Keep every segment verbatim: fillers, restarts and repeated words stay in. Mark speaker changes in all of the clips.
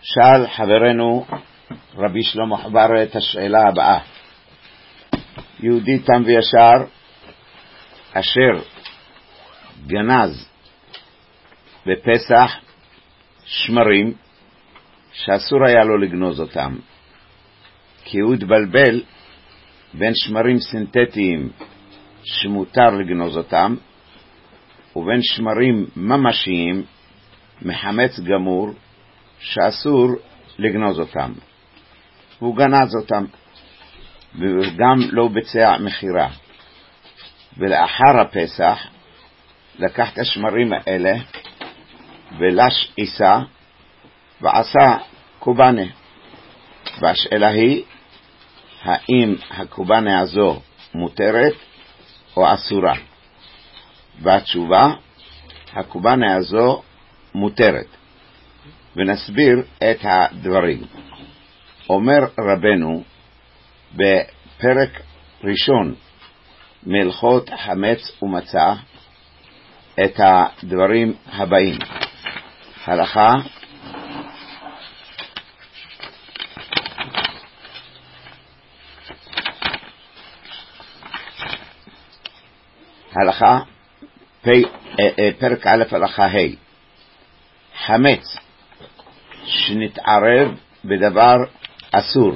Speaker 1: שאל חברנו רבי שלמה חבר את השאלה הבאה: יהודי תם וישר אשר גנז בפסח שמרים שאסור היה לו לגנוז אותם, כי הוא התבלבל בין שמרים סינתטיים שמותר לגנוז אותם ובין שמרים ממשיים מחמץ גמור שאסור לגנוז אותם. הוא גנז אותם וגם לא ביצע מחירה, ולאחר הפסח לקח את השמרים האלה ולש עיסה ועשה קובנה. והשאלה היא, האם הקובנה הזו מותרת או אסורה? והתשובה, הקובנה הזו מותרת. ונסביר את הדברים. אומר רבנו בפרק ראשון מהלכות חמץ ומצה את הדברים הבאים: הלכה הלכה פרק א' הלכה ה' חמץ שנתערב בדבר אסור.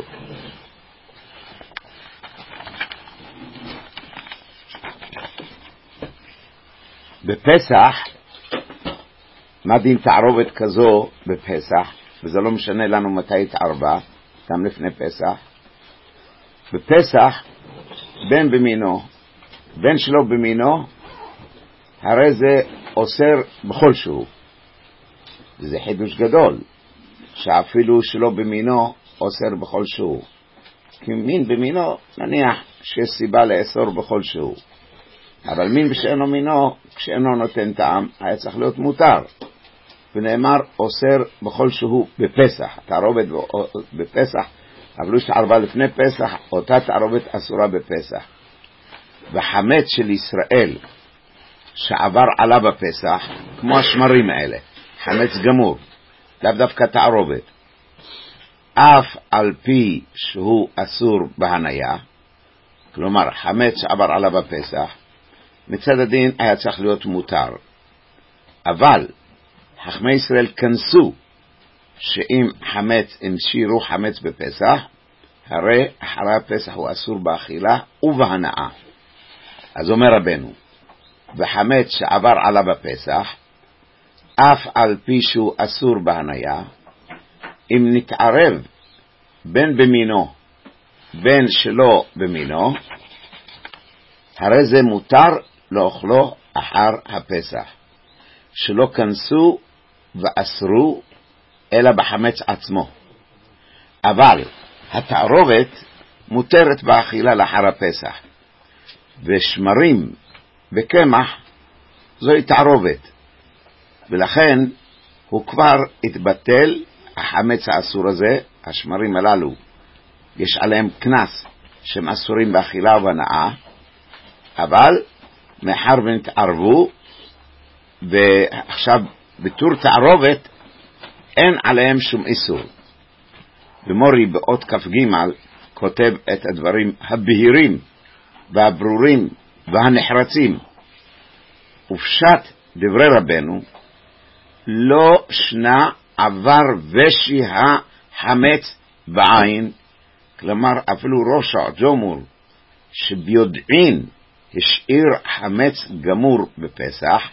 Speaker 1: בפסח, מה דין תערובת כזו בפסח? וזה לא משנה לנו מתי התערבה, גם לפני פסח. בפסח, בין במינו, בין שלא במינו, הרי זה אוסר בכל שהוא. וזה חידוש גדול, שאפילו שלא במינו אוסר בכל שהוא. כי מין במינו, נניח שיש סיבה לאסור בכל שהוא. אבל מין בשאינו מינו, כשאינו נותן טעם, היה צריך להיות מותר. ונאמר, אוסר בכל שהוא בפסח. תערובת בפסח, אבל יש ערבה לפני פסח, אותה תערובת אסורה בפסח. וחמץ של ישראל, שעבר עלה בפסח, כמו השמרים האלה, חמץ גמור, לאו דווקא תערובת, אף על פי שהוא אסור בהניה, כלומר חמץ שעבר עלה בפסח, מצד הדין היה צריך להיות מותר. אבל חכמי ישראל כנסו שאם חמץ, אם שירו חמץ בפסח, הרי אחרי הפסח הוא אסור באכילה ובהנאה. אז אומר רבנו, וחמץ שעבר עלה בפסח, אף על פי שהוא אסור בהניה, אם נתערב בין במינו בין שלא במינו, הרי זה מותר לאכלו אחר הפסח, שלא כנסו ואסרו אלא בחמץ עצמו. אבל התערובת מותרת באכילה לאחר הפסח, ושמרים בקמח זוהי תערובת, ולכן הוא כבר התבטל החמץ האסור הזה. השמרים הללו יש עליהם כנס שהם אסורים באכילה ובהנאה, אבל מאחר ונתערבו ועכשיו בתור תערובת אין עליהם שום איסור. ומורי באות כף ג' כותב את הדברים הבהירים והברורים והנחרצים. ופשט דברי רבנו, לא שנה עבר ושי החמץ בעין, כלומר אפילו ראש הג'ומור שביודעין השאיר חמץ גמור בפסח,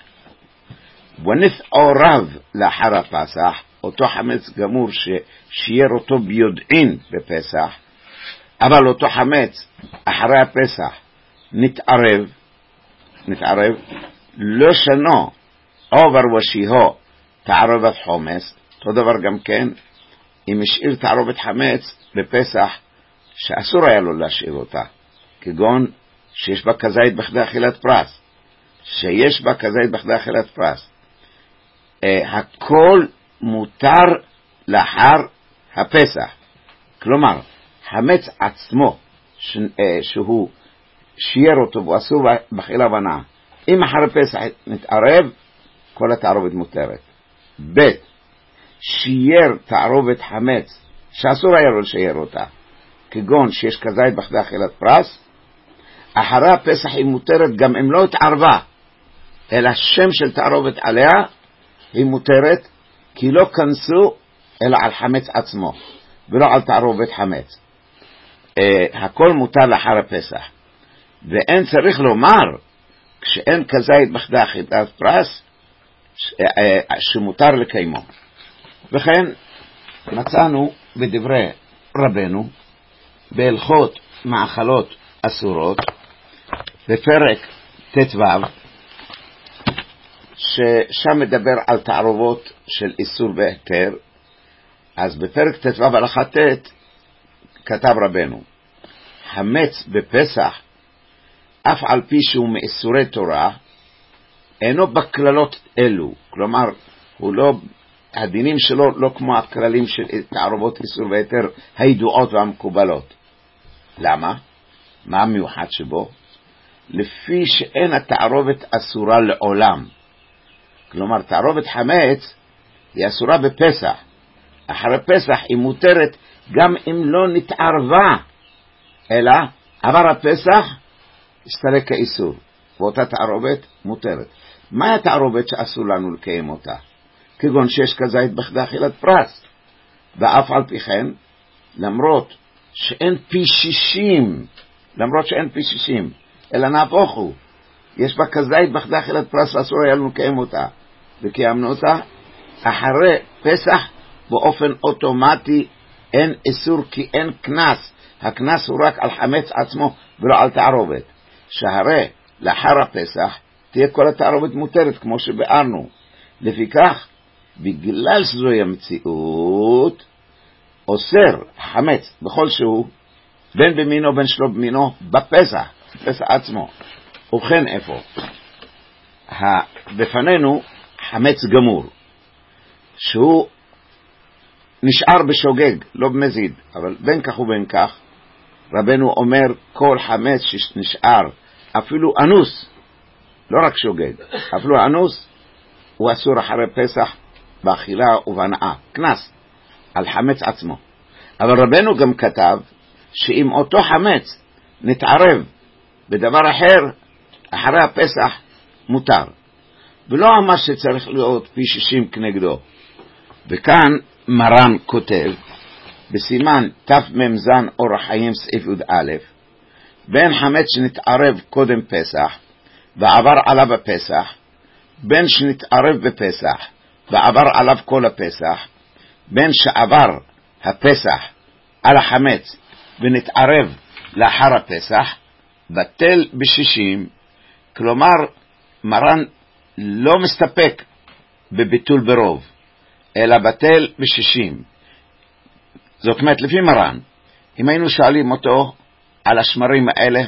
Speaker 1: ונתעורב לאחר הפסח, אותו חמץ גמור ששייר אותו ביודעין בפסח, אבל אותו חמץ אחרי הפסח נתערב, נתערב, לא שנו עובר ושיהו תערובת חומץ. אותו דבר גם כן, אם השאיר תערובת חמץ בפסח שאסור היה לו להשאיר אותה, כגון שיש בה כזית בכדי אכילת פרס, שיש בה כזית בכדי אכילת פרס, אה, הכל מותר לאחר הפסח. כלומר, חמץ עצמו ש, אה, שהוא שייר אותו והוא אסור באכילה ובהנאה, אם אחר הפסח נתערב, כל התערובת מותרת. ב' שייר תערובת חמץ, שאסור היה לו לשייר אותה, כגון שיש כזית בכדי אכילת פרס, אחרי הפסח היא מותרת גם אם לא התערבה, אלא שם של תערובת עליה היא מותרת, כי לא כנסו אלא על חמץ עצמו, ולא על תערובת חמץ. אה, הכל מותר לאחר הפסח. ואין צריך לומר, כשאין כזית בכדי אכילת פרס, ש, אה, שמותר לקיימו. וכן מצאנו בדברי רבנו, בהלכות מאכלות אסורות, בפרק ט"ו, ששם מדבר על תערובות של איסור והיתר. אז בפרק ט"ו הלכה ט' כתב רבנו, חמץ בפסח, אף על פי שהוא מאיסורי תורה, אינו בכללות אלו, כלומר, הוא לא, הדינים שלו לא כמו הכללים של תערובות איסור והיתר הידועות והמקובלות. למה? מה המיוחד שבו? לפי שאין התערובת אסורה לעולם. כלומר, תערובת חמץ היא אסורה בפסח. אחרי פסח היא מותרת גם אם לא נתערבה, אלא עבר הפסח הסתלק כאיסור, ואותה תערובת מותרת. מה התערובת שאסור לנו לקיים אותה? כגון שיש כזית בכדי אכילת פרס, ואף על פי כן, למרות שאין פי שישים, למרות שאין פי שישים, אלא נהפוך הוא, יש בה כזית בכדי אכילת פרס ואסור היה לנו לקיים אותה, וקיימנו אותה, אחרי פסח באופן אוטומטי אין איסור, כי אין כנס. הכנס הוא רק על חמץ עצמו ולא על תערובת. שהרי לאחר הפסח תהיה כל התערובת מותרת כמו שבארנו. לפיכך, בגלל שזוהי המציאות, אוסר חמץ בכל שהוא, בין במינו בין שלא במינו, בפסח, בפסח עצמו. ובכן איפה? בפנינו חמץ גמור, שהוא נשאר בשוגג, לא במזיד, אבל בין כך ובין כך, רבנו אומר כל חמץ שנשאר, אפילו אנוס, לא רק שוגג, אפילו אנוס, הוא אסור אחרי פסח באכילה ובהנאה, כנס על חמץ עצמו. אבל רבנו גם כתב שאם אותו חמץ נתערב בדבר אחר, אחרי הפסח מותר. ולא אמר שצריך להיות פי שישים כנגדו. וכאן מרן כותב, בסימן תמ"ז אורח חיים סעיף י"א, בין חמץ שנתערב קודם פסח ועבר עליו הפסח, בין שנתערב בפסח ועבר עליו כל הפסח, בין שעבר הפסח על החמץ ונתערב לאחר הפסח, בטל בשישים. כלומר, מרן לא מסתפק בביטול ברוב, אלא בטל בשישים. זאת אומרת, לפי מרן, אם היינו שואלים אותו על השמרים האלה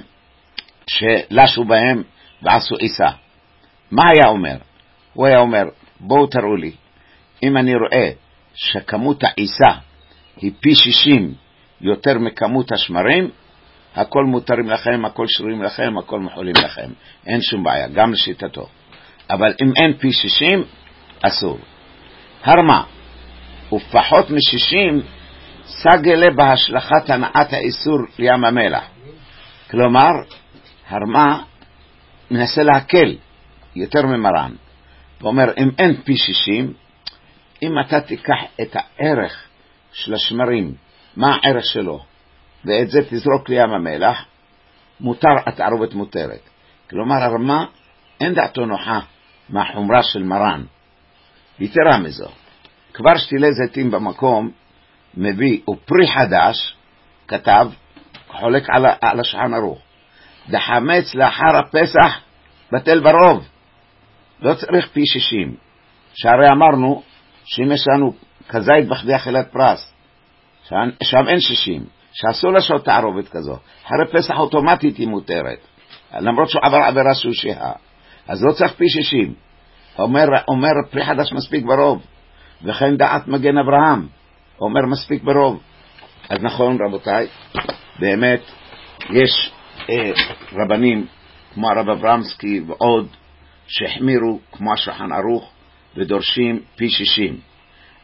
Speaker 1: שלשו בהם ועשו עיסה, מה היה אומר? הוא היה אומר, בואו תראו לי, אם אני רואה שכמות העיסה היא פי שישים יותר מכמות השמרים, הכל מותרים לכם, הכל שרורים לכם, הכל מחולים לכם. אין שום בעיה, גם לשיטתו. אבל אם אין פי שישים, אסור. הרמה, ופחות משישים, סגלה בהשלכת הנעת האיסור לים המלח. כלומר, הרמה מנסה להקל יותר ממרן. ואומר, אם אין פי שישים, אם אתה תיקח את הערך של השמרים, מה הערך שלו, ואת זה תזרוק לים המלח, מותר, התערובת מותרת. כלומר, הרמה אין דעתו נוחה מהחומרה של מרן. יתרה מזו, כבר שתילי זיתים במקום מביא, ופרי חדש, כתב, חולק על, על השולחן ערוך, דחמץ לאחר הפסח בטל ברוב, לא צריך פי שישים. שהרי אמרנו שאם יש לנו כזית בכדי אכילת פרס, שם אין שישים, שעשו לשעות תערובת כזו, אחרי פסח אוטומטית היא מותרת, למרות שהוא עבר עבירה שהוא שהה, אז לא צריך פי שישים. אומר, אומר פרי חדש מספיק ברוב, וכן דעת מגן אברהם, אומר מספיק ברוב. אז נכון רבותיי, באמת יש אה, רבנים כמו הרב אברמסקי ועוד שהחמירו כמו השולחן ערוך ודורשים פי שישים.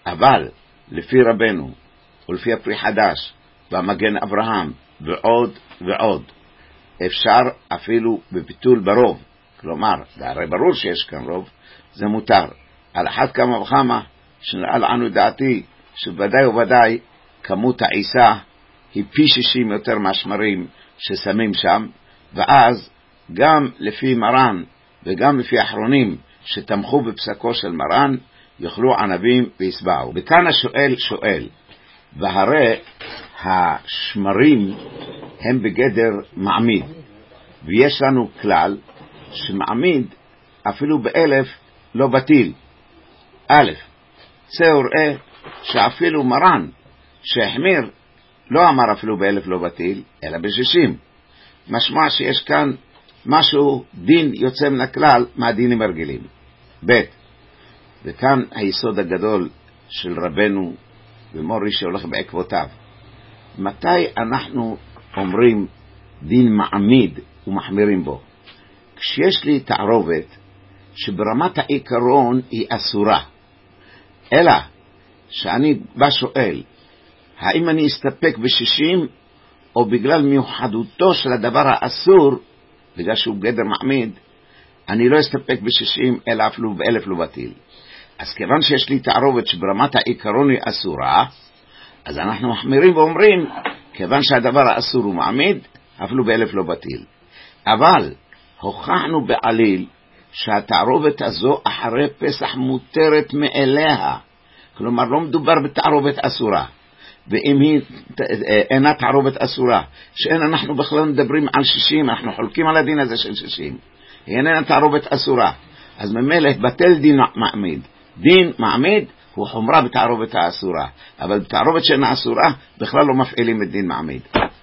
Speaker 1: אבל לפי רבנו ולפי הפרי חדש והמגן אברהם ועוד ועוד אפשר אפילו בביטול ברוב, כלומר, זה הרי ברור שיש כאן רוב, זה מותר. על אחת כמה וכמה שנראה לנו דעתי שבוודאי וודאי כמות העיסה היא פי שישים יותר מהשמרים ששמים שם, ואז גם לפי מרן וגם לפי האחרונים שתמכו בפסקו של מרן יאכלו ענבים ויסבעו. וכאן השואל שואל, והרי השמרים הם בגדר מעמיד, ויש לנו כלל שמעמיד אפילו באלף לא בטיל. א', צא וראה שאפילו מרן שהחמיר לא אמר אפילו באלף לא בטיל, אלא בשישים. משמע שיש כאן משהו, דין יוצא מן הכלל מהדינים הרגילים. ב', וכאן היסוד הגדול של רבנו ומורי שהולך בעקבותיו. מתי אנחנו אומרים דין מעמיד ומחמירים בו? כשיש לי תערובת שברמת העיקרון היא אסורה, אלא שאני בא שואל האם אני אסתפק בשישים, או בגלל מיוחדותו של הדבר האסור, בגלל שהוא גדר מעמיד, אני לא אסתפק בשישים אלא אפילו באלף לא בטיל. אז כיוון שיש לי תערובת שברמת העיקרון היא אסורה, אז אנחנו מחמירים ואומרים כיוון שהדבר האסור הוא מעמיד, אפילו באלף לא בטיל. אבל הוכחנו בעליל שהתערובת הזו אחרי פסח מותרת מאליה, כלומר לא מדובר בתערובת אסורה. ואם היא אינה תערובת אסורה, שאין אנחנו בכלל מדברים על שישים, אנחנו חולקים על הדין הזה של שישים, היא איננה תערובת אסורה, אז ממילא בטל דין מעמיד. דין מעמיד הוא חומרה בתערובת האסורה, אבל בתערובת שאינה אסורה בכלל לא מפעילים את דין מעמיד.